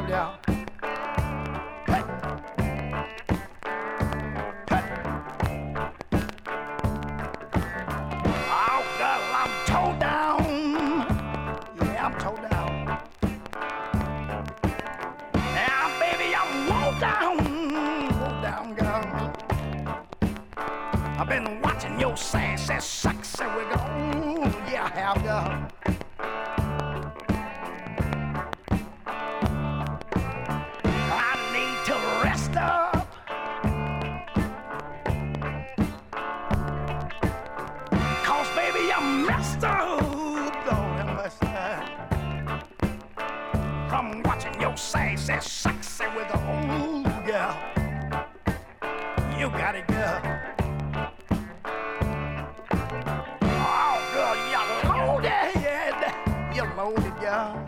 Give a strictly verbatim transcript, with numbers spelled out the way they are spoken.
there. Hey. Hey. Oh, girl, I'm toe down. Yeah, I'm toe down. Yeah, baby, I'm low down. Low down, girl. I've been watching your sassy, sexy wiggle. Yeah, I have, girl. I need to rest up. Cause baby, I'm messed up. Lord, I'm messed up. From watching your sassy, sexy wiggle. Ooh, girl. You got it, girl. Oh, girl, you're loaded. You're loaded, girl.